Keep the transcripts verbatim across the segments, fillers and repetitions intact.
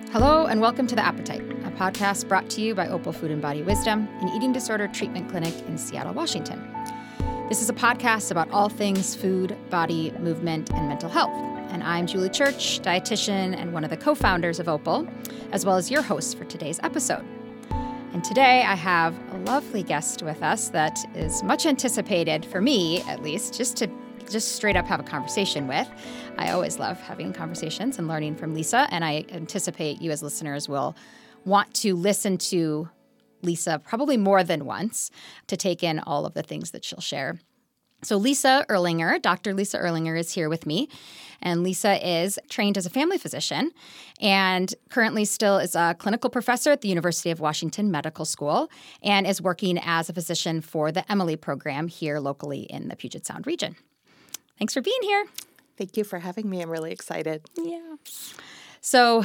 Hello and welcome to The Appetite, a podcast brought to you by Opal Food and Body Wisdom, an eating disorder treatment clinic in Seattle, Washington. This is a podcast about all things food, body, movement, and mental health. And I'm Julie Church, dietitian and one of the co-founders of Opal, as well as your host for today's episode. And today I have a lovely guest with us that is much anticipated, for me at least, just to just straight up have a conversation with. I always love having conversations and learning from Lisa, and I anticipate you as listeners will want to listen to Lisa probably more than once to take in all of the things that she'll share. So Lisa Erlinger, Doctor Lisa Erlinger is here with me, and Lisa is trained as a family physician and currently still is a clinical professor at the University of Washington Medical School and is working as a physician for the Emily program here locally in the Puget Sound region. Thanks for being here. Thank you for having me. I'm really excited. Yeah. So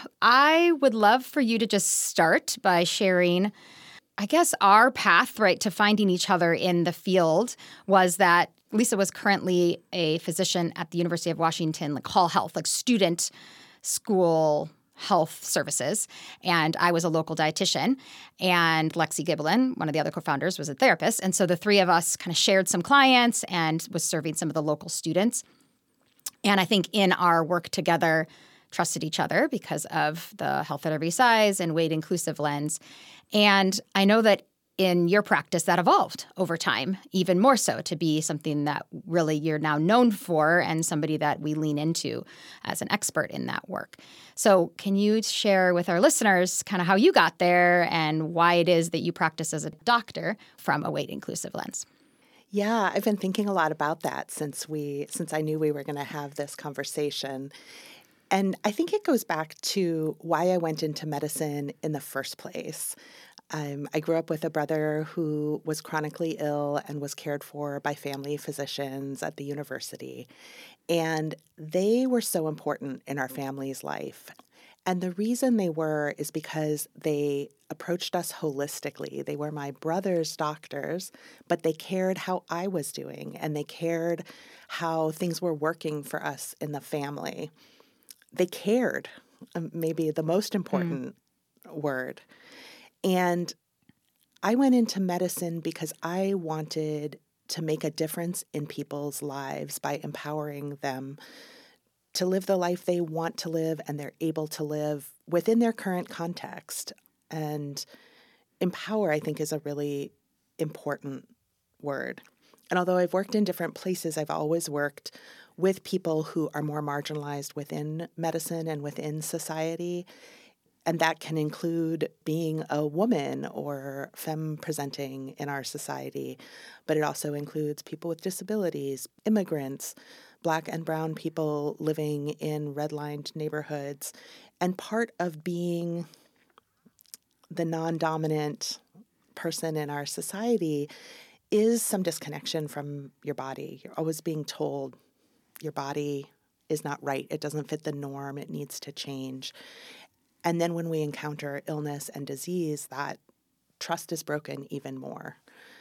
I would love for you to just start by sharing, I guess, our path, right, to finding each other in the field was that Lisa was currently a physician at the University of Washington, like Hall Health, like student school health services. And I was a local dietitian. And Lexi Gibbelin, one of the other co-founders, was a therapist. And so the three of us kind of shared some clients and was serving some of the local students. And I think in our work together, trusted each other because of the health at every size and weight inclusive lens. And I know that in your practice that evolved over time, even more so to be something that really you're now known for and somebody that we lean into as an expert in that work. So can you share with our listeners kind of how you got there and why it is that you practice as a doctor from a weight inclusive lens? Yeah, I've been thinking a lot about that since we since I knew we were going to have this conversation. And I think it goes back to why I went into medicine in the first place. Um, I grew up with a brother who was chronically ill and was cared for by family physicians at the university. And they were so important in our family's life. And the reason they were is because they approached us holistically. They were my brother's doctors, but they cared how I was doing, and they cared how things were working for us in the family. They cared, um, maybe the most important mm. word. And I went into medicine because I wanted to make a difference in people's lives by empowering them to live the life they want to live and they're able to live within their current context. And empower, I think, is a really important word. And although I've worked in different places, I've always worked with people who are more marginalized within medicine and within society. And that can include being a woman or femme presenting in our society. But it also includes people with disabilities, immigrants, Black and brown people living in redlined neighborhoods. And part of being the non-dominant person in our society is some disconnection from your body. You're always being told your body is not right. It doesn't fit the norm. It needs to change. And then when we encounter illness and disease, that trust is broken even more.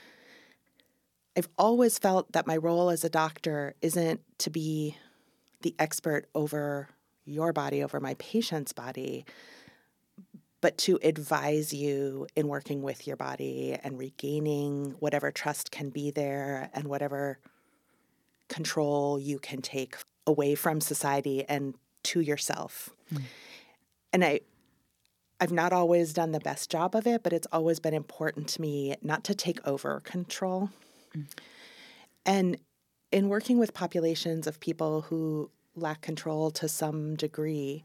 I've always felt that my role as a doctor isn't to be the expert over your body, over my patient's body, but to advise you in working with your body and regaining whatever trust can be there and whatever control you can take away from society and to yourself. Mm. And I, I've not always done the best job of it, but it's always been important to me not to take over control. Mm. And in working with populations of people who lack control to some degree,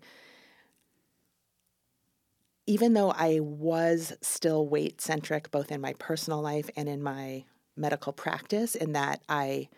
even though I was still weight-centric, both in my personal life and in my medical practice, in that I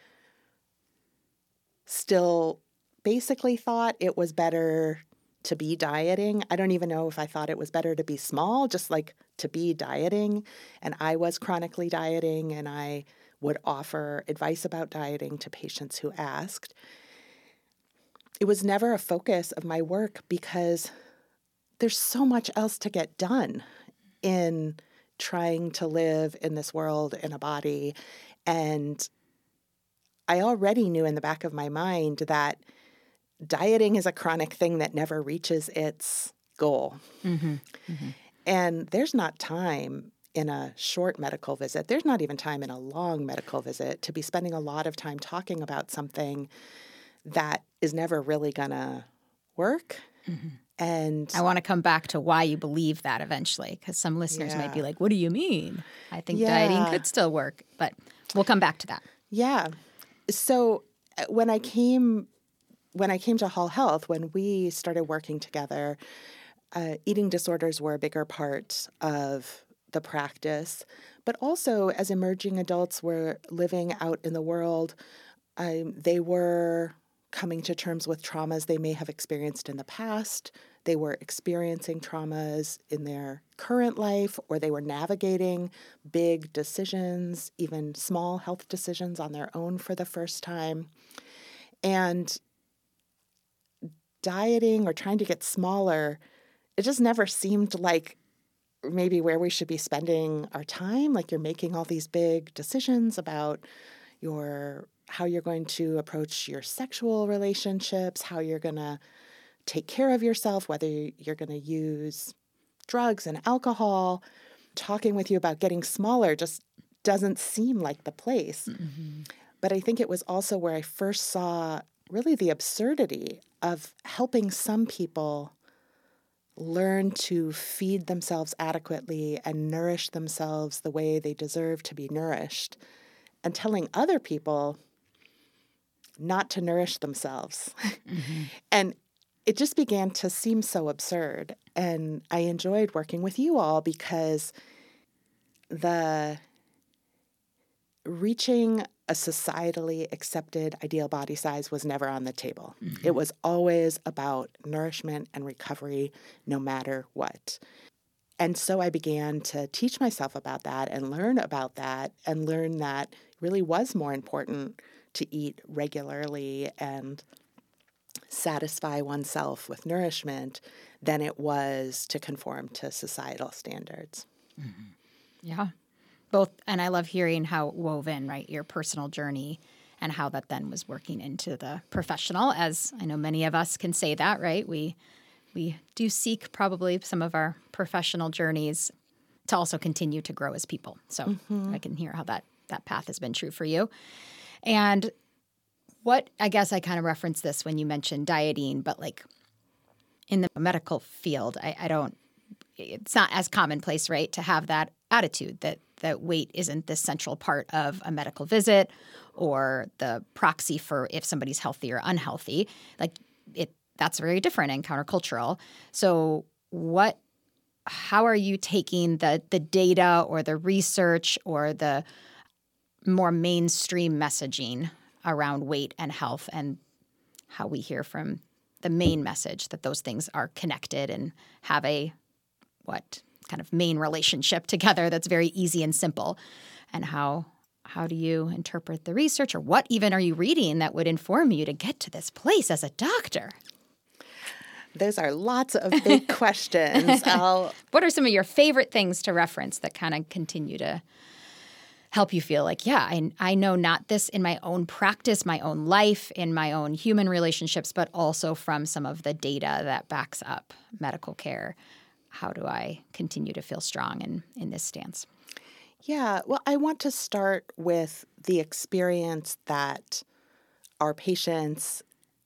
still basically thought it was better to be dieting. I don't even know if I thought it was better to be small, just like to be dieting. And I was chronically dieting, and I would offer advice about dieting to patients who asked. It was never a focus of my work because there's so much else to get done in trying to live in this world in a body. And I already knew in the back of my mind that dieting is a chronic thing that never reaches its goal. Mm-hmm. Mm-hmm. And there's not time in a short medical visit. There's not even time in a long medical visit to be spending a lot of time talking about something that is never really going to work. Mm-hmm. And I want to come back to why you believe that eventually, because some listeners Yeah. might be like, what do you mean? I think Yeah. dieting could still work, but we'll come back to that. yeah. So uh, when I came when I came to Hall Health, when we started working together, uh, eating disorders were a bigger part of the practice. But also, as emerging adults were living out in the world, um, they were coming to terms with traumas they may have experienced in the past. They were experiencing traumas in their current life, or they were navigating big decisions, even small health decisions on their own for the first time. And dieting or trying to get smaller, it just never seemed like maybe where we should be spending our time. Like, you're making all these big decisions about your how you're going to approach your sexual relationships, how you're going to take care of yourself, whether you're going to use drugs and alcohol. Talking with you about getting smaller just doesn't seem like the place. Mm-hmm. But I think it was also where I first saw really the absurdity of helping some people learn to feed themselves adequately and nourish themselves the way they deserve to be nourished, and telling other people not to nourish themselves. Mm-hmm. And it just began to seem so absurd. And I enjoyed working with you all because the reaching a societally accepted ideal body size was never on the table. Mm-hmm. It was always about nourishment and recovery, no matter what. And so I began to teach myself about that and learn about that and learn that it really was more important to eat regularly and satisfy oneself with nourishment than it was to conform to societal standards. Mm-hmm. Yeah. Both, and I love hearing how woven, right, your personal journey and how that then was working into the professional, as I know many of us can say that, right? We we do seek probably some of our professional journeys to also continue to grow as people. So Mm-hmm. I can hear how that that path has been true for you. And what, I guess I kind of referenced this when you mentioned dieting, but like in the medical field, I, I don't, it's not as commonplace, right, to have that attitude that that weight isn't this central part of a medical visit or the proxy for if somebody's healthy or unhealthy. Like it, that's very different and countercultural. So what, how are you taking the the data or the research or the more mainstream messaging around weight and health and how we hear from the main message that those things are connected and have a, what, kind of main relationship together that's very easy and simple, and how how do you interpret the research, or what even are you reading that would inform you to get to this place as a doctor? Those are lots of big questions. I'll, What are some of your favorite things to reference that kind of continue to help you feel like, yeah, I, I know not this in my own practice, my own life, in my own human relationships, but also from some of the data that backs up medical care. How do I continue to feel strong in, in this stance? yeah, well, I want to start with the experience that our patients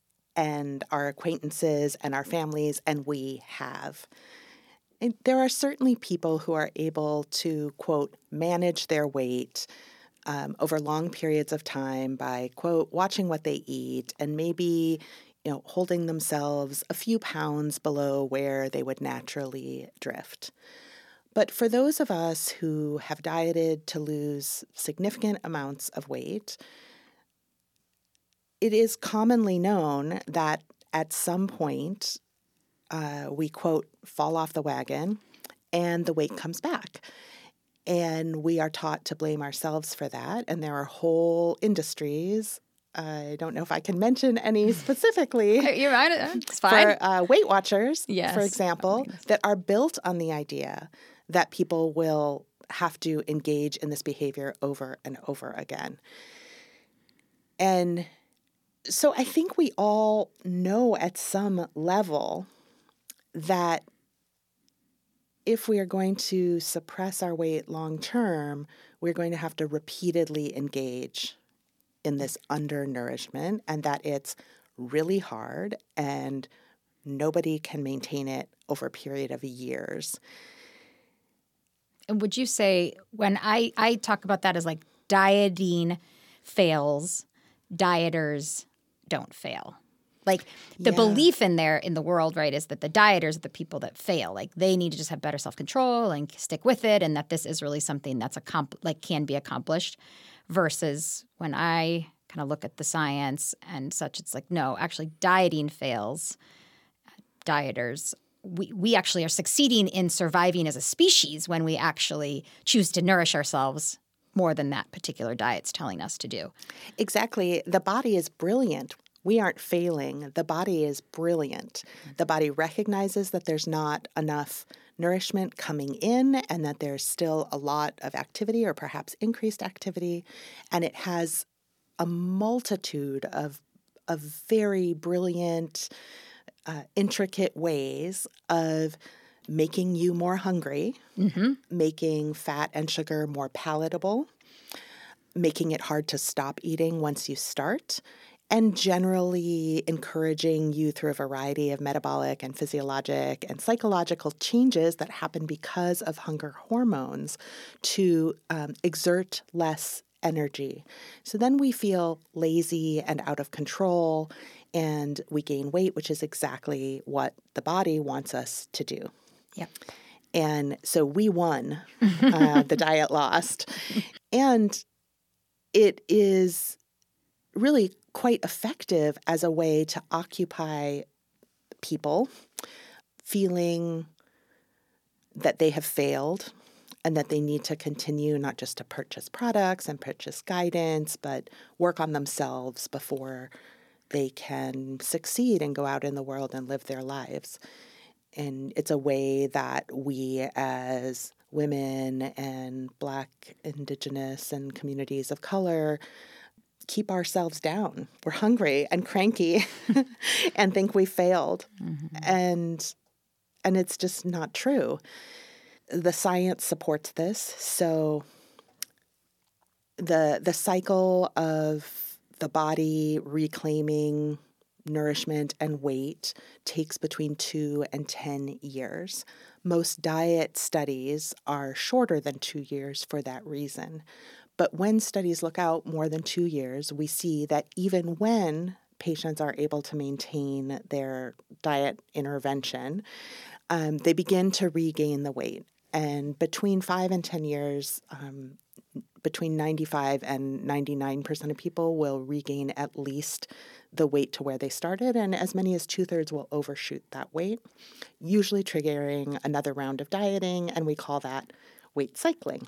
and our acquaintances and our families and we have. And there are certainly people who are able to, quote, manage their weight um, over long periods of time by, quote, watching what they eat and maybe, you know, holding themselves a few pounds below where they would naturally drift. But for those of us who have dieted to lose significant amounts of weight, it is commonly known that at some point uh, we, quote, fall off the wagon and the weight comes back. And we are taught to blame ourselves for that. And there are whole industries, I don't know if I can mention any specifically. You're right. It's fine. For uh, Weight Watchers, Yes. for example, Oh, that are built on the idea that people will have to engage in this behavior over and over again. And so I think we all know at some level that if we are going to suppress our weight long term, we're going to have to repeatedly engage in this undernourishment, and that it's really hard and nobody can maintain it over a period of years. And would you say, when I, I talk about that as like dieting fails, dieters don't fail. Like the Yeah. belief in there in the world, right, is that the dieters are the people that fail. Like they need to just have better self-control and stick with it, and that this is really something that's accom- like can be accomplished. Versus when I kind of look at the science and such, it's like, no, actually dieting fails. Dieters, we, we actually are succeeding in surviving as a species when we actually choose to nourish ourselves more than that particular diet's telling us to do. Exactly. The body is brilliant. We aren't failing. The body is brilliant. The body recognizes that there's not enough nourishment coming in and that there's still a lot of activity or perhaps increased activity. And it has a multitude of, of very brilliant, uh, intricate ways of making you more hungry, mm-hmm. making fat and sugar more palatable, making it hard to stop eating once you start, and generally encouraging you through a variety of metabolic and physiologic and psychological changes that happen because of hunger hormones to um, exert less energy. So then we feel lazy and out of control, and we gain weight, which is exactly what the body wants us to do. Yep. And so we won. Uh, the diet lost. And it is really quite effective as a way to occupy people feeling that they have failed and that they need to continue not just to purchase products and purchase guidance, but work on themselves before they can succeed and go out in the world and live their lives. And it's a way that we as women and Black, Indigenous, and communities of color keep ourselves down. We're hungry and cranky and think we failed. Mm-hmm. And and it's just not true. The science supports this. So the the cycle of the body reclaiming nourishment and weight takes between two and ten years. Most diet studies are shorter than two years for that reason. But when studies look out more than two years, we see that even when patients are able to maintain their diet intervention, um, they begin to regain the weight. And between five and ten years, um, between ninety-five and ninety-nine percent of people will regain at least the weight to where they started, and as many as two-thirds will overshoot that weight, usually triggering another round of dieting, and we call that weight cycling.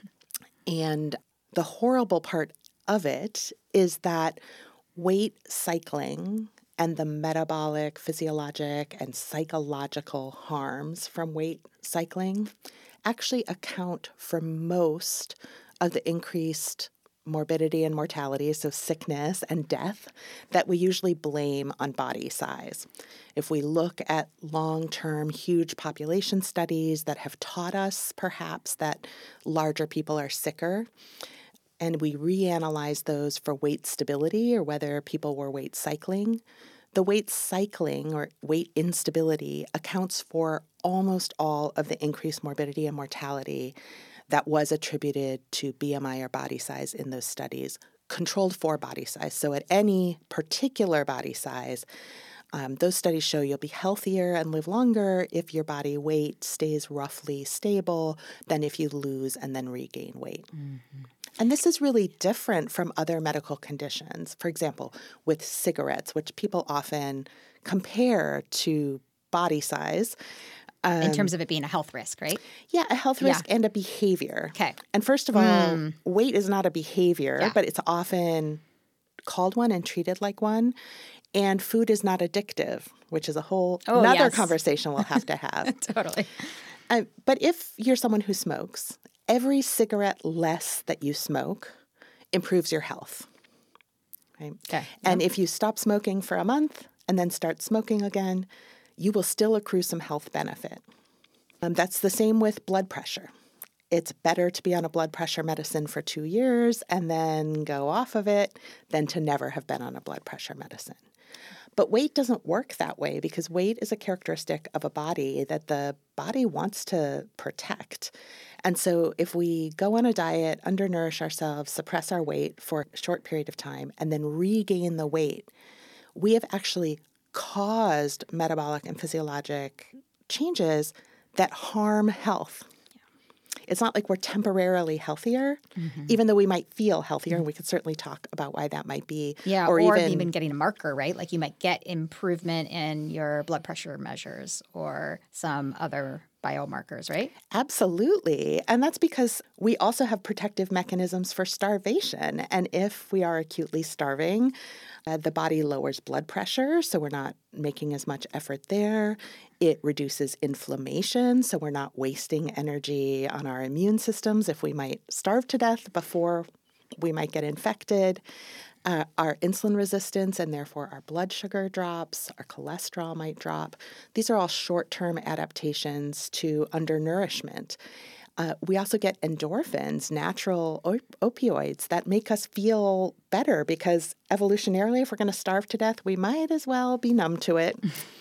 And the horrible part of it is that weight cycling and the metabolic, physiologic, and psychological harms from weight cycling actually account for most of the increased morbidity and mortality, so sickness and death, that we usually blame on body size. If we look at long-term, huge population studies that have taught us perhaps that larger people are sicker, and we reanalyze those for weight stability or whether people were weight cycling, the weight cycling or weight instability accounts for almost all of the increased morbidity and mortality that was attributed to B M I or body size in those studies, controlled for body size. So at any particular body size, um, those studies show you'll be healthier and live longer if your body weight stays roughly stable than if you lose and then regain weight. Mm-hmm. And this is really different from other medical conditions. For example, with cigarettes, which people often compare to body size. Um, in terms of it being a health risk, right? Yeah, a health risk yeah. and a behavior. Okay. And first of all, mm. weight is not a behavior, yeah. but it's often called one and treated like one. And food is not addictive, which is a whole oh, another yes. conversation we'll have to have. Totally. Uh, but if you're someone who smokes, every cigarette less that you smoke improves your health. Right? Okay. And yeah. if you stop smoking for a month and then start smoking again, you will still accrue some health benefit. Um, that's the same with blood pressure. It's better to be on a blood pressure medicine for two years and then go off of it than to never have been on a blood pressure medicine. But weight doesn't work that way because weight is a characteristic of a body that the body wants to protect. And so if we go on a diet, undernourish ourselves, suppress our weight for a short period of time, and then regain the weight, we have actually caused metabolic and physiologic changes that harm health. It's not like we're temporarily healthier, mm-hmm. even though we might feel healthier, and we could certainly talk about why that might be. Yeah, or, or even, even getting a marker, right? Like you might get improvement in your blood pressure measures or some other biomarkers, right? Absolutely. And that's because we also have protective mechanisms for starvation. And if we are acutely starving, uh, the body lowers blood pressure, so we're not making as much effort there. It reduces inflammation, so we're not wasting energy on our immune systems if we might starve to death before we might get infected. Uh, our insulin resistance and therefore our blood sugar drops, our cholesterol might drop. These are all short-term adaptations to undernourishment. Uh, we also get endorphins, natural op- opioids that make us feel better because evolutionarily, if we're going to starve to death, we might as well be numb to it.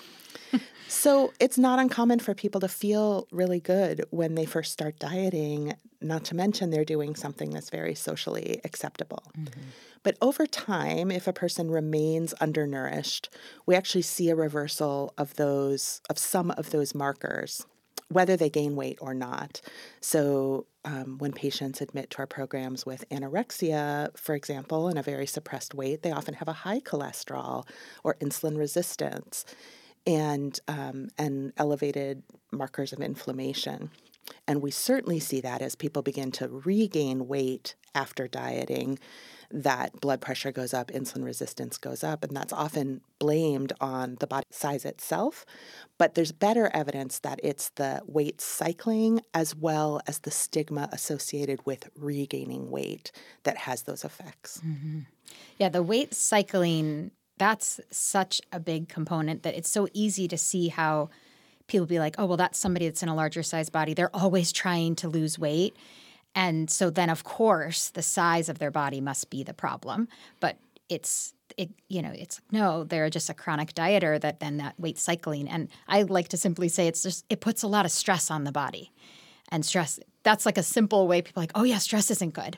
So it's not uncommon for people to feel really good when they first start dieting, not to mention they're doing something that's very socially acceptable. Mm-hmm. But over time, if a person remains undernourished, we actually see a reversal of those, of some of those markers, whether they gain weight or not. So um, when patients admit to our programs with anorexia, for example, and a very suppressed weight, they often have a high cholesterol or insulin resistance and um, and elevated markers of inflammation. And we certainly see that as people begin to regain weight after dieting, that blood pressure goes up, insulin resistance goes up, and that's often blamed on the body size itself. But there's better evidence that it's the weight cycling as well as the stigma associated with regaining weight that has those effects. Mm-hmm. Yeah, the weight cycling, that's such a big component that it's so easy to see how people be like, oh, well, that's somebody that's in a larger size body. They're always trying to lose weight. And so then, of course, the size of their body must be the problem. But it's, it, you know, it's no, they're just a chronic dieter that then that weight cycling. And I like to simply say it's just, it puts a lot of stress on the body. And stress, that's like a simple way people are like, oh, yeah, stress isn't good.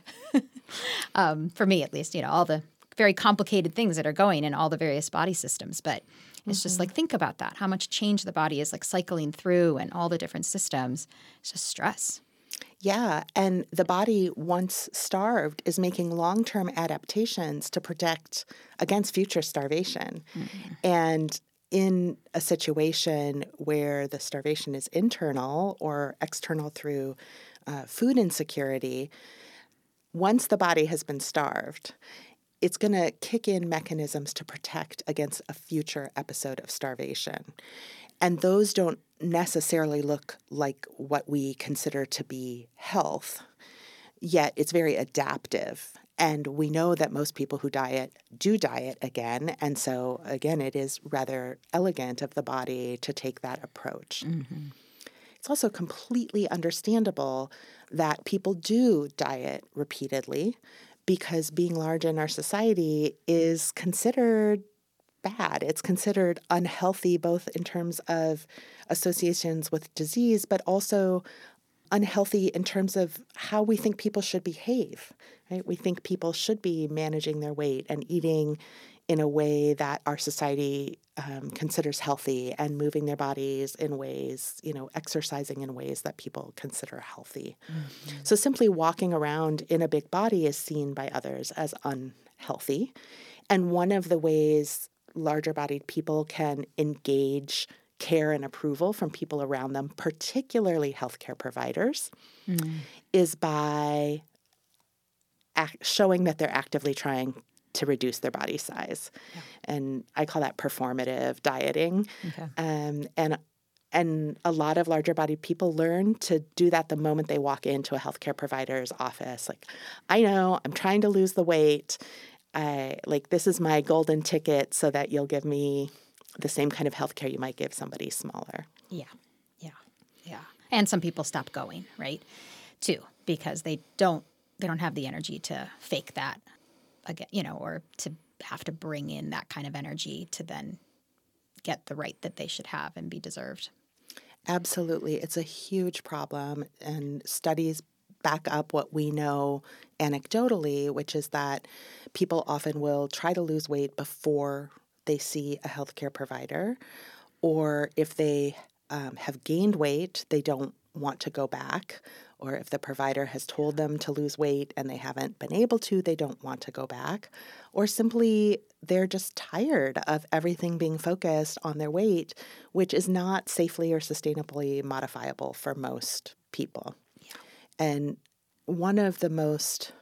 um, for me, at least, you know, all the very complicated things that are going in all the various body systems. But it's mm-hmm. just like, think about that, how much change the body is like cycling through and all the different systems. It's just stress. Yeah, and the body, once starved, is making long-term adaptations to protect against future starvation. Mm-hmm. And in a situation where the starvation is internal or external through uh, food insecurity, once the body has been starved, it's going to kick in mechanisms to protect against a future episode of starvation. And those don't necessarily look like what we consider to be health, yet it's very adaptive. And we know that most people who diet do diet again. And so, again, it is rather elegant of the body to take that approach. Mm-hmm. It's also completely understandable that people do diet repeatedly because being large in our society is considered bad. It's considered unhealthy, both in terms of associations with disease, but also unhealthy in terms of how we think people should behave, right? We think people should be managing their weight and eating in a way that our society um, considers healthy and moving their bodies in ways, you know, exercising in ways that people consider healthy. Mm-hmm. So simply walking around in a big body is seen by others as unhealthy. And one of the ways larger-bodied people can engage care and approval from people around them, particularly healthcare providers, mm. is by act- showing that they're actively trying to reduce their body size. Yeah. And I call that performative dieting. Okay. Um, and and a lot of larger-bodied people learn to do that the moment they walk into a healthcare provider's office. Like, I know, I'm trying to lose the weight. I, like, this is my golden ticket so that you'll give me the same kind of healthcare you might give somebody smaller. Yeah, yeah, yeah. And some people stop going, right, too, because they don't they don't have the energy to fake that, again, you know, or to have to bring in that kind of energy to then get the right that they should have and be deserved. Absolutely. It's a huge problem, and studies back up what we know anecdotally, which is that people often will try to lose weight before they see a healthcare provider, or if they um, have gained weight, they don't want to go back, or if the provider has told them to lose weight and they haven't been able to, they don't want to go back, or simply they're just tired of everything being focused on their weight, which is not safely or sustainably modifiable for most people. Yeah. And one of the most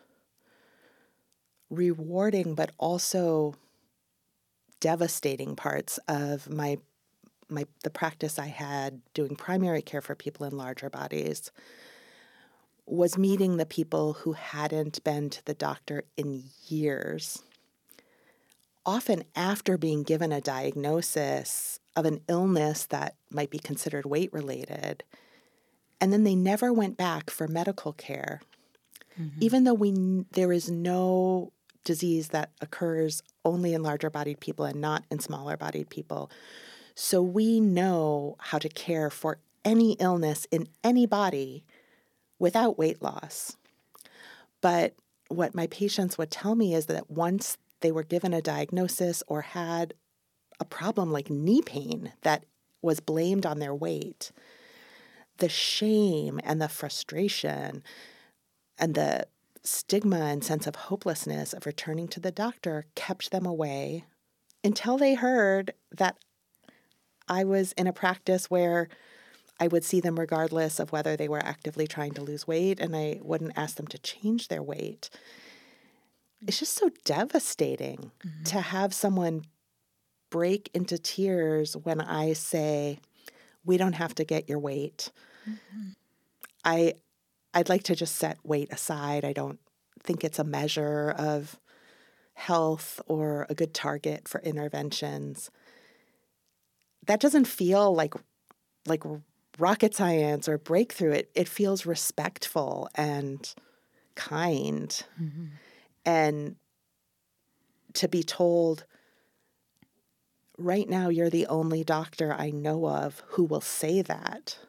rewarding but also devastating parts of my my the practice I had doing primary care for people in larger bodies was meeting the people who hadn't been to the doctor in years, often after being given a diagnosis of an illness that might be considered weight-related, and then they never went back for medical care, mm-hmm. even though we there is no disease that occurs only in larger-bodied people and not in smaller-bodied people. So we know how to care for any illness in any body without weight loss. But what my patients would tell me is that once they were given a diagnosis or had a problem like knee pain that was blamed on their weight, the shame and the frustration and the stigma and sense of hopelessness of returning to the doctor kept them away until they heard that I was in a practice where I would see them regardless of whether they were actively trying to lose weight, and I wouldn't ask them to change their weight. It's just so devastating mm-hmm. to have someone break into tears when I say, we don't have to get your weight. Mm-hmm. I, I'd like to just set weight aside. I don't think it's a measure of health or a good target for interventions. That doesn't feel like like rocket science or breakthrough. It it feels respectful and kind. Mm-hmm. And to be told, right now you're the only doctor I know of who will say that,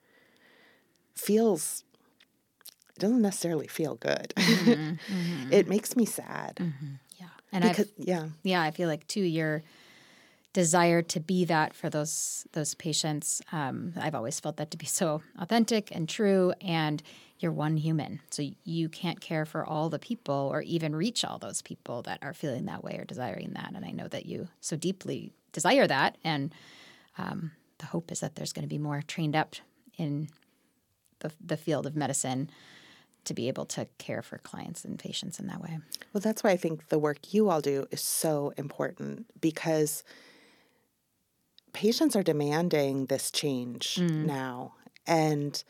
feels, it doesn't necessarily feel good. Mm-hmm. Mm-hmm. It makes me sad. Mm-hmm. Yeah. And because, I've, yeah. Yeah, I feel like too, you're desire to be that for those those patients. Um, I've always felt that to be so authentic and true, and you're one human. So you can't care for all the people or even reach all those people that are feeling that way or desiring that. And I know that you so deeply desire that, and um, the hope is that there's going to be more trained up in the, the field of medicine to be able to care for clients and patients in that way. Well, that's why I think the work you all do is so important, because patients are demanding this change mm. now. And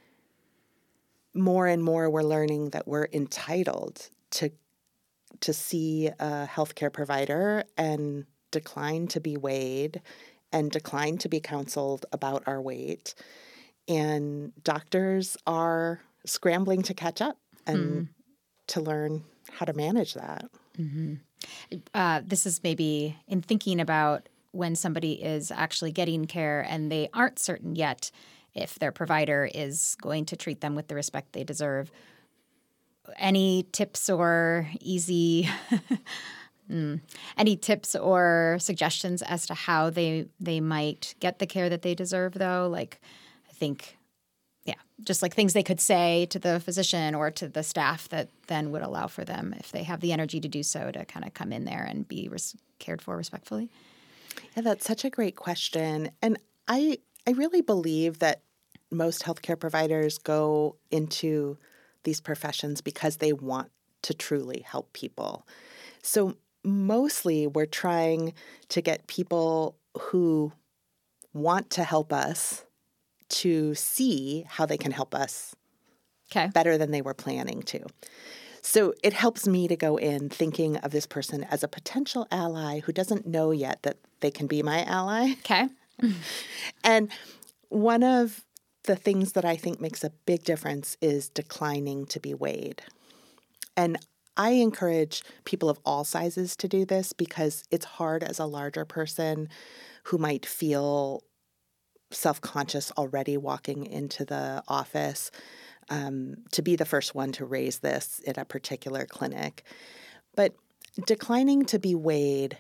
more and more we're learning that we're entitled to to see a healthcare provider and decline to be weighed and decline to be counseled about our weight. And doctors are scrambling to catch up and mm. to learn how to manage that. Mm-hmm. Uh, this is maybe in thinking about when somebody is actually getting care and they aren't certain yet if their provider is going to treat them with the respect they deserve. Any tips or easy mm, any tips or suggestions as to how they they might get the care that they deserve, though? Like, I think, yeah, just like things they could say to the physician or to the staff that then would allow for them, if they have the energy to do so, to kind of come in there and be res- cared for respectfully. Yeah, that's such a great question. And I I really believe that most healthcare providers go into these professions because they want to truly help people. So mostly we're trying to get people who want to help us to see how they can help us okay. better than they were planning to. So it helps me to go in thinking of this person as a potential ally who doesn't know yet that they can be my ally. Okay. And one of the things that I think makes a big difference is declining to be weighed. And I encourage people of all sizes to do this because it's hard as a larger person who might feel self-conscious already walking into the office um, to be the first one to raise this in a particular clinic. But declining to be weighed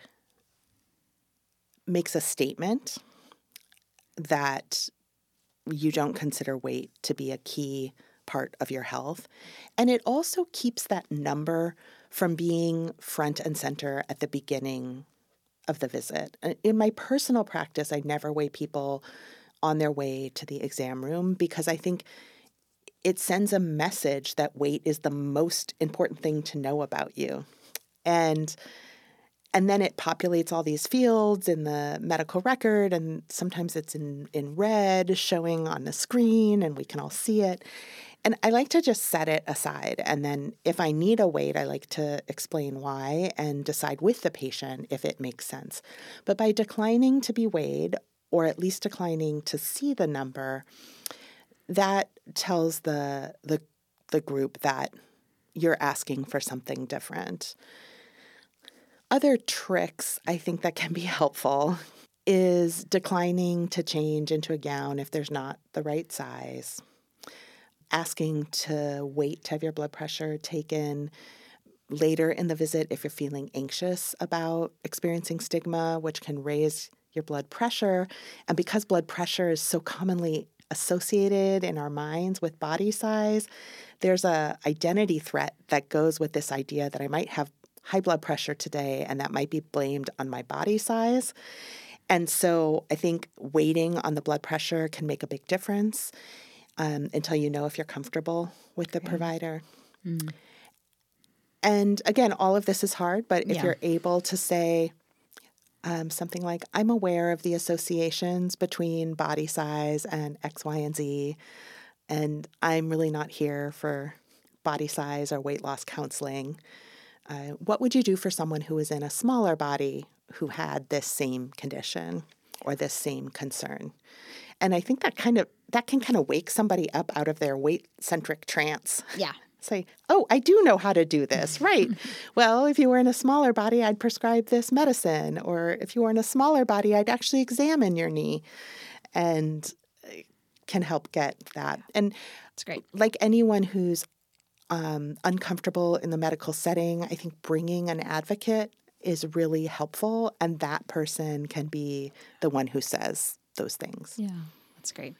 makes a statement that you don't consider weight to be a key part of your health. And it also keeps that number from being front and center at the beginning of the visit. In my personal practice, I never weigh people on their way to the exam room because I think it sends a message that weight is the most important thing to know about you. And And then it populates all these fields in the medical record, and sometimes it's in, in red showing on the screen, and we can all see it. And I like to just set it aside. And then if I need a weight, I like to explain why and decide with the patient if it makes sense. But by declining to be weighed, or at least declining to see the number, that tells the the, the group that you're asking for something different. Other tricks I think that can be helpful is declining to change into a gown if there's not the right size, asking to wait to have your blood pressure taken later in the visit if you're feeling anxious about experiencing stigma, which can raise your blood pressure. And because blood pressure is so commonly associated in our minds with body size, there's a identity threat that goes with this idea that I might have high blood pressure today, and that might be blamed on my body size. And so I think waiting on the blood pressure can make a big difference um, until you know if you're comfortable with the okay. provider. Mm. And again, all of this is hard, but if yeah. you're able to say um, something like, I'm aware of the associations between body size and X, Y, and Z, and I'm really not here for body size or weight loss counseling. Uh, what would you do for someone who is in a smaller body who had this same condition or this same concern? And I think that kind of that can kind of wake somebody up out of their weight-centric trance. Yeah. Say, oh, I do know how to do this. Right. Well, if you were in a smaller body, I'd prescribe this medicine. Or if you were in a smaller body, I'd actually examine your knee and can help get that. And that's great. Like anyone who's Um, uncomfortable in the medical setting, I think bringing an advocate is really helpful, and that person can be the one who says those things. Yeah, that's great.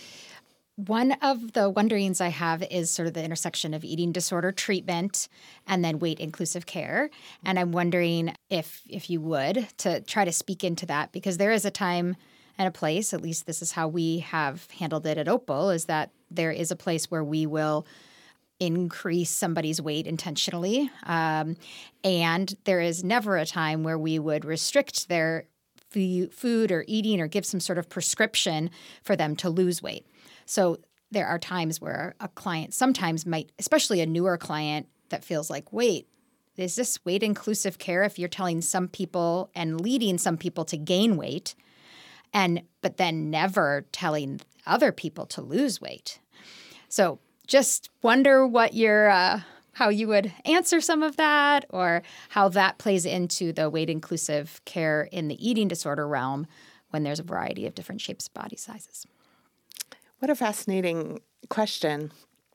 One of the wonderings I have is sort of the intersection of eating disorder treatment and then weight-inclusive care. And I'm wondering if if you would, to try to speak into that, because there is a time and a place, at least this is how we have handled it at Opal, is that there is a place where we will increase somebody's weight intentionally. Um, and there is never a time where we would restrict their f- food or eating or give some sort of prescription for them to lose weight. So there are times where a client sometimes might, especially a newer client that feels like, wait, is this weight inclusive care if you're telling some people and leading some people to gain weight, and but then never telling other people to lose weight? So just wonder what your uh, how you would answer some of that, or how that plays into the weight-inclusive care in the eating disorder realm when there's a variety of different shapes, body sizes. What a fascinating question.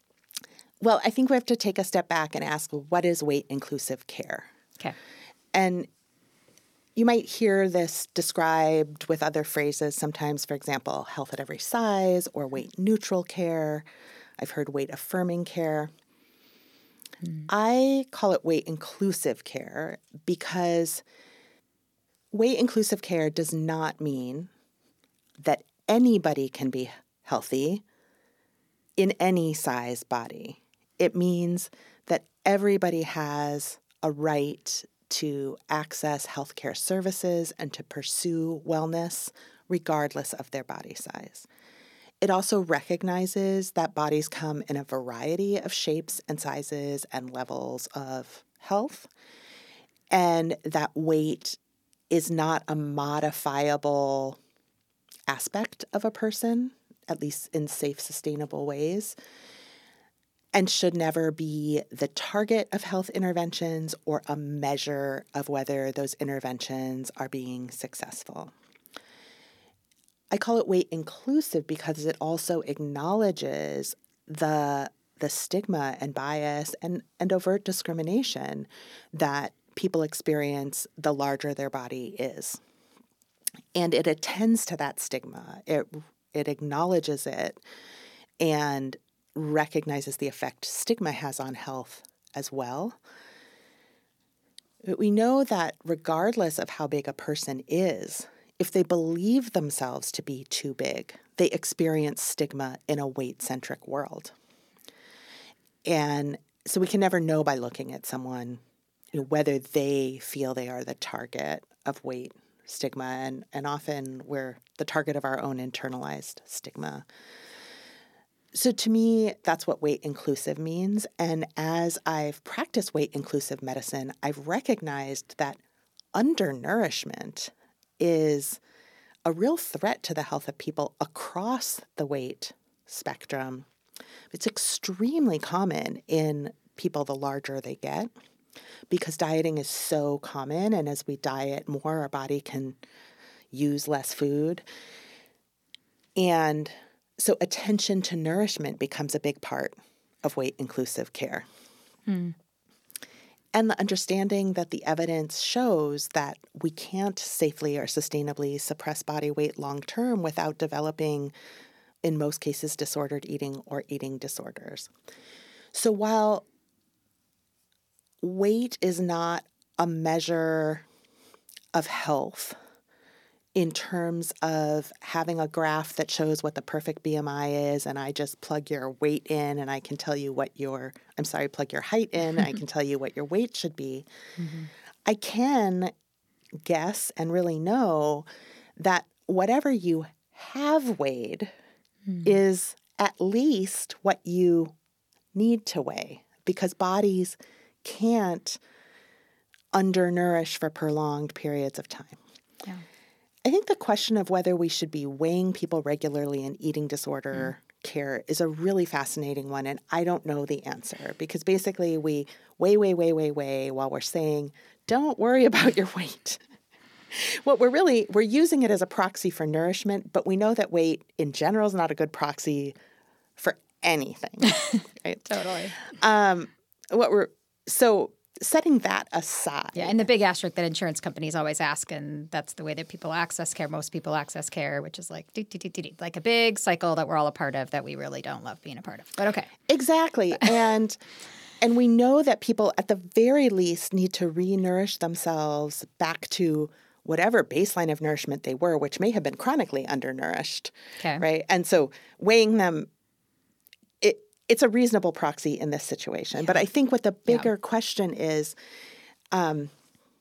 Well, I think we have to take a step back and ask, what is weight-inclusive care? Okay. And you might hear this described with other phrases sometimes, for example, health at every size or weight-neutral care. I've heard weight-affirming care. Mm. I call it weight-inclusive care because weight-inclusive care does not mean that anybody can be healthy in any size body. It means that everybody has a right to access healthcare services and to pursue wellness regardless of their body size. It also recognizes that bodies come in a variety of shapes and sizes and levels of health, and that weight is not a modifiable aspect of a person, at least in safe, sustainable ways, and should never be the target of health interventions or a measure of whether those interventions are being successful. I call it weight inclusive because it also acknowledges the the stigma and bias and, and overt discrimination that people experience the larger their body is. And it attends to that stigma. It it acknowledges it and recognizes the effect stigma has on health as well. But we know that regardless of how big a person is, if they believe themselves to be too big, they experience stigma in a weight-centric world. And so we can never know by looking at someone, you know, whether they feel they are the target of weight stigma, and, and often we're the target of our own internalized stigma. So to me, that's what weight inclusive means. And as I've practiced weight inclusive medicine, I've recognized that undernourishment is a real threat to the health of people across the weight spectrum. It's extremely common in people the larger they get because dieting is so common. And as we diet more, our body can use less food. And so attention to nourishment becomes a big part of weight-inclusive care. Hmm. And the understanding that the evidence shows that we can't safely or sustainably suppress body weight long-term without developing, in most cases, disordered eating or eating disorders. So while weight is not a measure of health in terms of having a graph that shows what the perfect B M I is, and I just plug your weight in and I can tell you what your, I'm sorry, plug your height in, and I can tell you what your weight should be. Mm-hmm. I can guess and really know that whatever you have weighed mm-hmm. is at least what you need to weigh, because bodies can't undernourish for prolonged periods of time. Yeah. I think the question of whether we should be weighing people regularly in eating disorder mm. care is a really fascinating one, and I don't know the answer, because basically we weigh, weigh, weigh, weigh, weigh while we're saying, don't worry about your weight. What we're really, we're using it as a proxy for nourishment, but we know that weight in general is not a good proxy for anything. Right? Totally. Um, what we're, so... setting that aside. Yeah, and the big asterisk that insurance companies always ask, and that's the way that people access care. Most people access care, which is like dee, dee, dee, dee, dee, like a big cycle that we're all a part of that we really don't love being a part of. But okay. Exactly. And and we know that people at the very least need to re-nourish themselves back to whatever baseline of nourishment they were, which may have been chronically undernourished. Okay. Right? And so weighing them, it It's a reasonable proxy in this situation. Yeah. But I think what the bigger yeah. question is, um,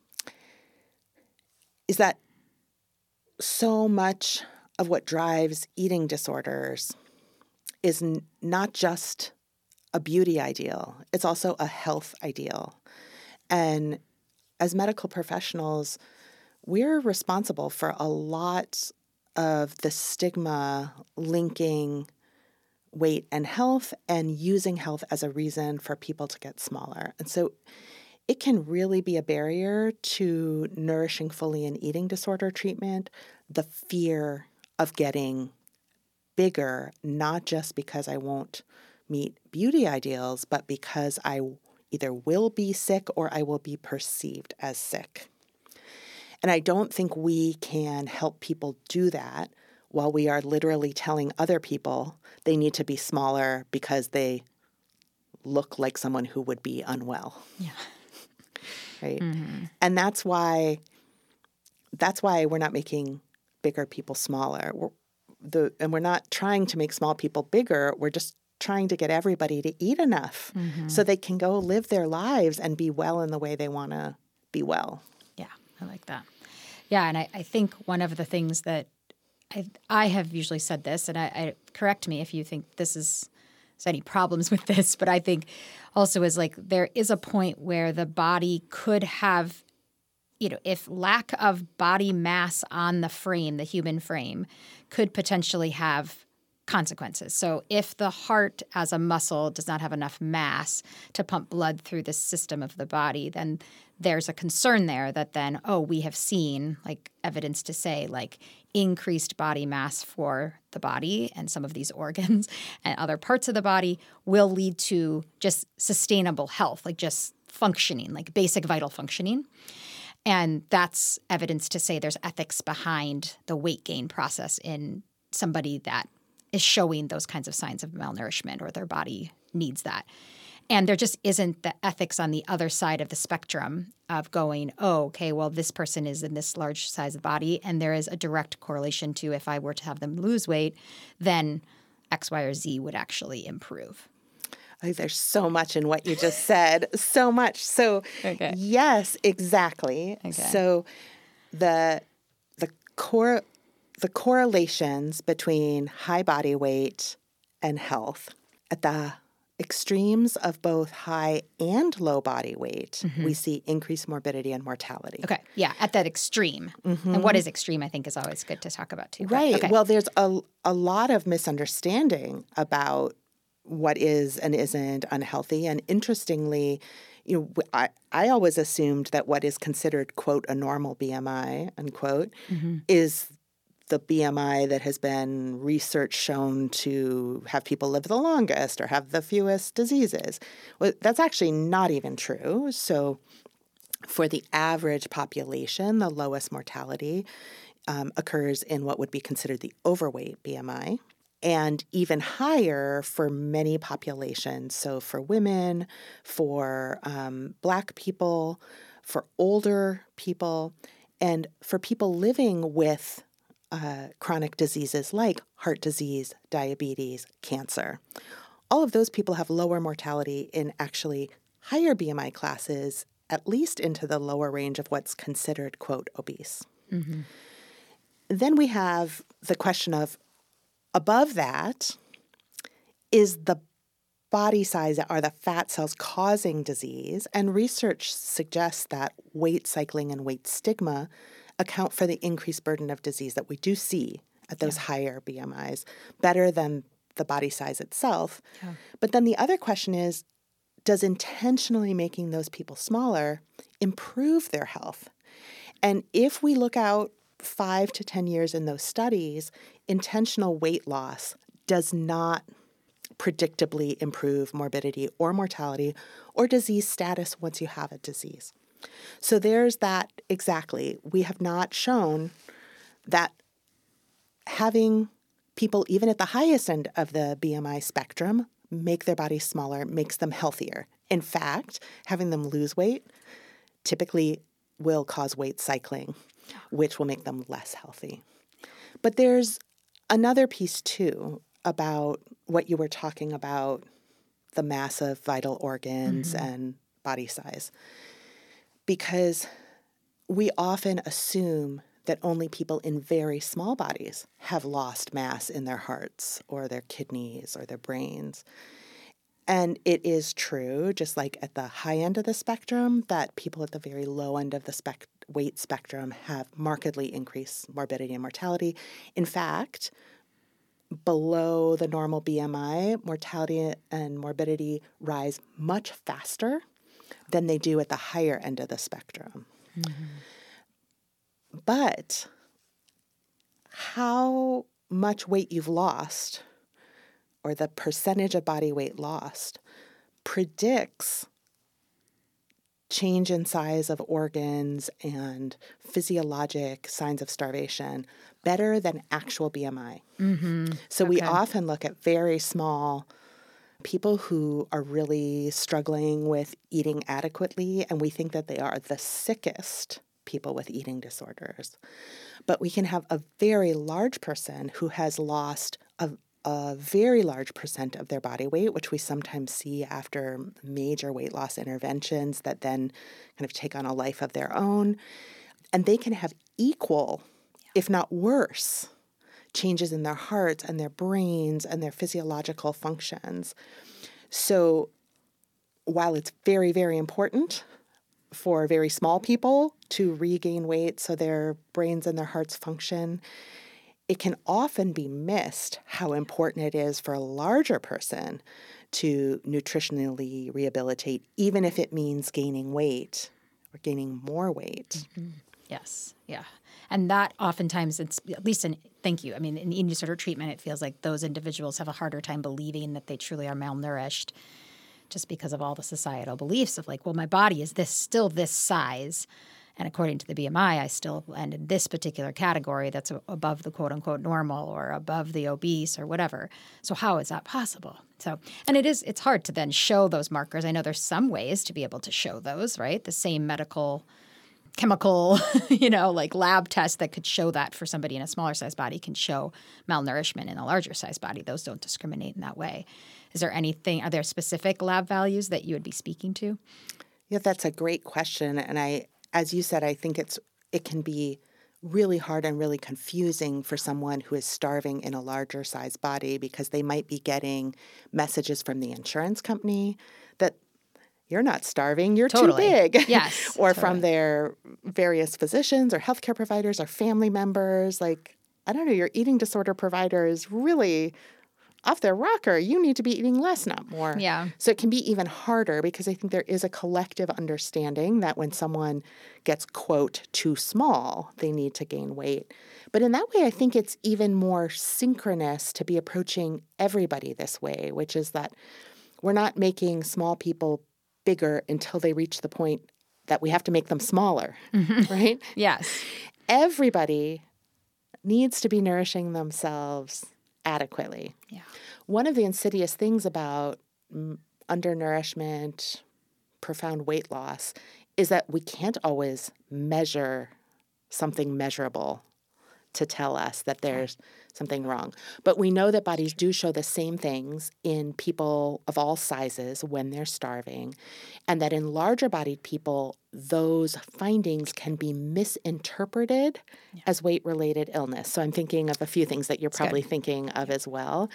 is that so much of what drives eating disorders is n- not just a beauty ideal. It's also a health ideal. And as medical professionals, we're responsible for a lot of the stigma linking weight and health, and using health as a reason for people to get smaller. And so it can really be a barrier to nourishing fully in eating disorder treatment, the fear of getting bigger, not just because I won't meet beauty ideals, but because I either will be sick or I will be perceived as sick. And I don't think we can help people do that while we are literally telling other people they need to be smaller because they look like someone who would be unwell. Yeah. Right? Mm-hmm. And that's why that's why we're not making bigger people smaller. We're, the and we're not trying to make small people bigger. We're just trying to get everybody to eat enough mm-hmm. so they can go live their lives and be well in the way they want to be well. Yeah, I like that. Yeah, and I, I think one of the things that I, I have usually said this, and I, I correct me if you think this is there's any problems with this, but I think also is like there is a point where the body could have, you know, if lack of body mass on the frame, the human frame, could potentially have consequences. So if the heart as a muscle does not have enough mass to pump blood through the system of the body, then there's a concern there that then, oh, we have seen like evidence to say like increased body mass for the body and some of these organs and other parts of the body will lead to just sustainable health, like just functioning, like basic vital functioning. And that's evidence to say there's ethics behind the weight gain process in somebody that is showing those kinds of signs of malnourishment or their body needs that. And there just isn't the ethics on the other side of the spectrum of going, oh, okay, well, this person is in this large size of body, and there is a direct correlation to if I were to have them lose weight, then X, Y, or Z would actually improve. Oh, there's so much in what you just said, so much. So Okay. yes, exactly. Okay. So the the core the correlations between high body weight and health at the extremes of both high and low body weight, mm-hmm. we see increased morbidity and mortality. Okay. Yeah, at that extreme. Mm-hmm. And what is extreme, I think, is always good to talk about too. Right. Okay. Well, there's a, a lot of misunderstanding about what is and isn't unhealthy. And interestingly, you know, I, I always assumed that what is considered, quote, a normal B M I, unquote, mm-hmm. is the B M I that has been research shown to have people live the longest or have the fewest diseases. Well, that's actually not even true. So for the average population, the lowest mortality um, occurs in what would be considered the overweight B M I. And even higher for many populations. So for women, for um, Black people, for older people, and for people living with uh, chronic diseases like heart disease, diabetes, cancer. All of those people have lower mortality in actually higher B M I classes, at least into the lower range of what's considered, quote, obese. Mm-hmm. Then we have the question of, above that, is the body size, are the fat cells causing disease? And research suggests that weight cycling and weight stigma account for the increased burden of disease that we do see at those yeah. higher B M Is, better than the body size itself. Yeah. But then the other question is, does intentionally making those people smaller improve their health? And if we look out five to ten years in those studies, intentional weight loss does not predictably improve morbidity or mortality or disease status once you have a disease. So there's that exactly. We have not shown that having people, even at the highest end of the B M I spectrum, make their bodies smaller makes them healthier. In fact, having them lose weight typically will cause weight cycling, which will make them less healthy. But there's another piece, too, about what you were talking about, the mass of vital organs mm-hmm. and body size. Because we often assume that only people in very small bodies have lost mass in their hearts or their kidneys or their brains. And it is true, just like at the high end of the spectrum, that people at the very low end of the spec- weight spectrum have markedly increased morbidity and mortality. In fact, below the normal B M I, mortality and morbidity rise much faster than they do at the higher end of the spectrum. Mm-hmm. But how much weight you've lost, or the percentage of body weight lost, predicts change in size of organs and physiologic signs of starvation better than actual B M I. Mm-hmm. So okay. we often look at very small people who are really struggling with eating adequately, and we think that they are the sickest people with eating disorders. But we can have a very large person who has lost a a very large percent of their body weight, which we sometimes see after major weight loss interventions that then kind of take on a life of their own. And they can have equal, yeah. if not worse, changes in their hearts and their brains and their physiological functions. So while it's very, very important for very small people to regain weight so their brains and their hearts function, it can often be missed how important it is for a larger person to nutritionally rehabilitate, even if it means gaining weight or gaining more weight. Mm-hmm. Yes. Yeah. And that oftentimes it's, at least in, thank you, I mean, in eating disorder treatment, it feels like those individuals have a harder time believing that they truly are malnourished just because of all the societal beliefs of like, well, my body is this still this size. And according to the B M I, I still end in this particular category that's above the quote unquote normal or above the obese or whatever. So how is that possible? So, and it is, it's hard to then show those markers. I know there's some ways to be able to show those, right? The same medical, chemical, you know, like lab test that could show that for somebody in a smaller size body can show malnourishment in a larger size body. Those don't discriminate in that way. Is there anything, are there specific lab values that you would be speaking to? Yeah, that's a great question. And I, as you said, I think it's it can be really hard and really confusing for someone who is starving in a larger size body because they might be getting messages from the insurance company that you're not starving, you're Totally. too big. Yes. Or totally. from their various physicians or healthcare providers or family members. Like, I don't know, your eating disorder provider is really off their rocker. You need to be eating less, not more. Yeah. So it can be even harder because I think there is a collective understanding that when someone gets, quote, too small, they need to gain weight. But in that way, I think it's even more synchronous to be approaching everybody this way, which is that we're not making small people bigger until they reach the point that we have to make them smaller, mm-hmm. right? Yes. Everybody needs to be nourishing themselves adequately. Yeah. One of the insidious things about m- undernourishment, profound weight loss, is that we can't always measure something measurable to tell us that there's something wrong. But we know that bodies do show the same things in people of all sizes when they're starving, and that in larger bodied people, those findings can be misinterpreted yeah. as weight-related illness. So I'm thinking of a few things that you're That's probably good. thinking of as well.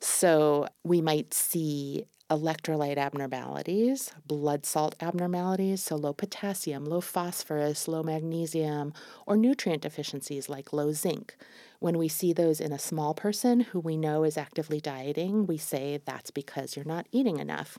So we might see electrolyte abnormalities, blood salt abnormalities, so low potassium, low phosphorus, low magnesium, or nutrient deficiencies like low zinc. When we see those in a small person who we know is actively dieting, we say that's because you're not eating enough.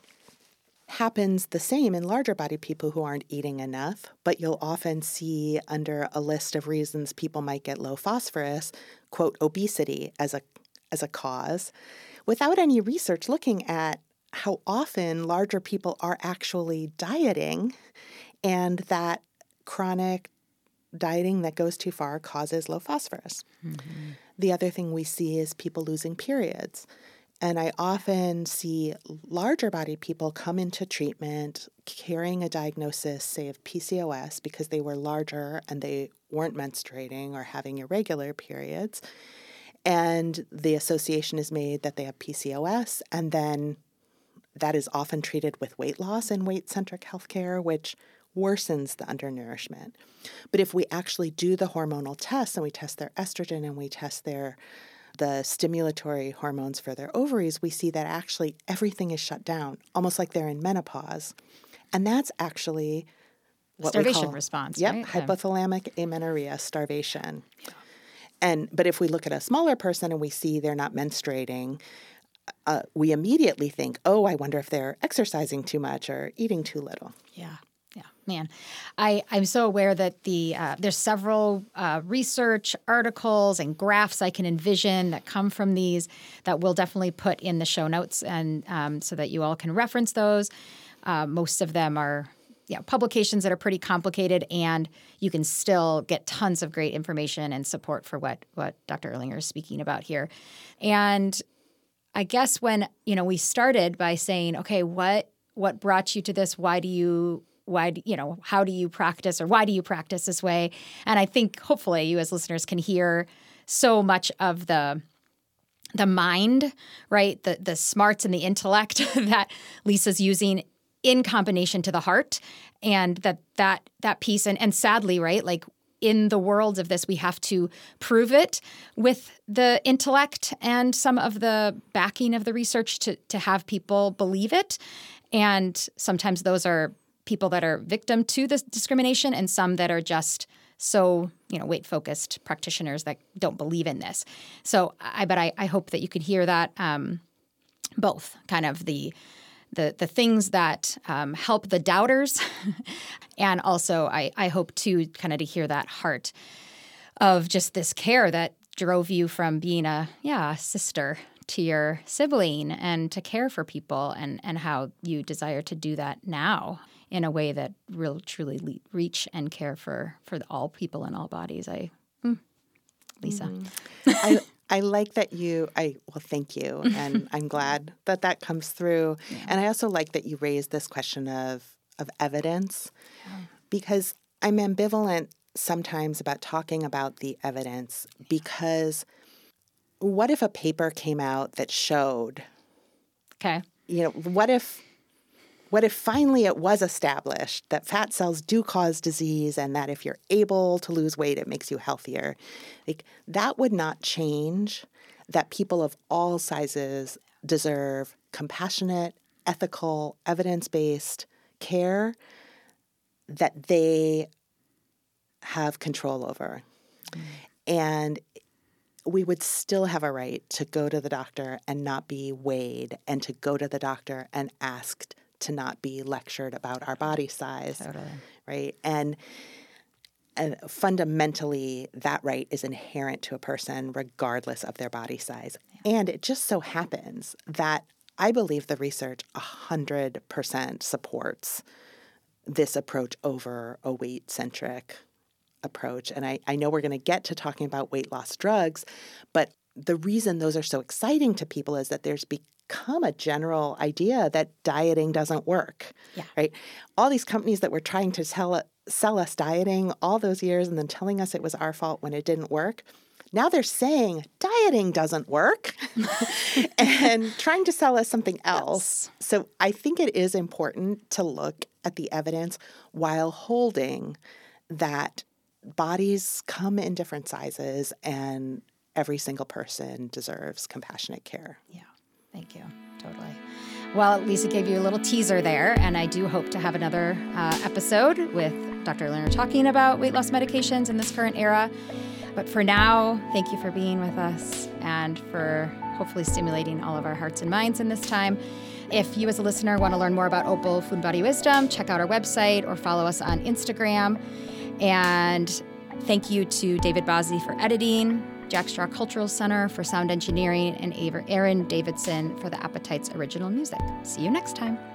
Happens the same in larger bodied people who aren't eating enough, but you'll often see under a list of reasons people might get low phosphorus, quote, obesity as a as a cause, without any research looking at how often larger people are actually dieting and that chronic dieting that goes too far causes low phosphorus. Mm-hmm. The other thing we see is people losing periods. And I often see larger bodied people come into treatment carrying a diagnosis, say, of P C O S because they were larger and they weren't menstruating or having irregular periods. And the association is made that they have P C O S, and then that is often treated with weight loss and weight-centric healthcare, which worsens the undernourishment. But if we actually do the hormonal tests and we test their estrogen and we test their the stimulatory hormones for their ovaries, we see that actually everything is shut down, almost like they're in menopause. And that's actually what starvation we call response, yep, right? hypothalamic amenorrhea, starvation. Yeah. And but if we look at a smaller person and we see they're not menstruating, uh, we immediately think, oh, I wonder if they're exercising too much or eating too little. Yeah. Yeah, man, I, I'm so aware that the uh, there's several uh, research articles and graphs I can envision that come from these that we'll definitely put in the show notes, and um, so that you all can reference those. Uh, most of them are yeah, publications that are pretty complicated, and you can still get tons of great information and support for what what Doctor Erlinger is speaking about here. And I guess when you know we started by saying, okay, what what brought you to this? Why do you Why, do, you know, how do you practice or why do you practice this way? And I think hopefully you as listeners can hear so much of the the mind, right? The the smarts and the intellect that Lisa's using in combination to the heart, and that that that piece. And, and sadly, right, like in the world of this, we have to prove it with the intellect and some of the backing of the research to to have people believe it. And sometimes those are people that are victim to this discrimination and some that are just so, you know, weight-focused practitioners that don't believe in this. So I but I, I hope that you could hear that um, both kind of the the the things that um, help the doubters, and also I, I hope too kind of to hear that heart of just this care that drove you from being a yeah a sister to your sibling and to care for people, and and how you desire to do that now in a way that will truly le- reach and care for for all people in all bodies. I, mm, Lisa. Mm-hmm. I I like that you. I well, thank you, and I'm glad that that comes through. Yeah. And I also like that you raised this question of of evidence, yeah. because I'm ambivalent sometimes about talking about the evidence, because what if a paper came out that showed, okay, you know, what if what if finally it was established that fat cells do cause disease, and that if you're able to lose weight, it makes you healthier? Like, that would not change that people of all sizes deserve compassionate, ethical, evidence-based care that they have control over. Mm. And we would still have a right to go to the doctor and not be weighed, and to go to the doctor and asked to not be lectured about our body size. Totally. Right? And and fundamentally, that right is inherent to a person regardless of their body size. Yeah. And it just so happens that I believe the research one hundred percent supports this approach over a weight-centric approach. And I, I know we're going to get to talking about weight loss drugs, but the reason those are so exciting to people is that there's become a general idea that dieting doesn't work, yeah. right? All these companies that were trying to tell, sell us dieting all those years and then telling us it was our fault when it didn't work, now they're saying dieting doesn't work and trying to sell us something else. Yes. So I think it is important to look at the evidence while holding that bodies come in different sizes and every single person deserves compassionate care. Yeah, thank you. Totally. Well, Lisa gave you a little teaser there, and I do hope to have another uh, episode with Doctor Lerner talking about weight loss medications in this current era. But for now, thank you for being with us and for hopefully stimulating all of our hearts and minds in this time. If you as a listener want to learn more about Opal Food and Body Wisdom, check out our website or follow us on Instagram. And thank you to David Bazzi for editing, Jack Straw Cultural Center for sound engineering, and Aaron Davidson for the Appetites original music. See you next time.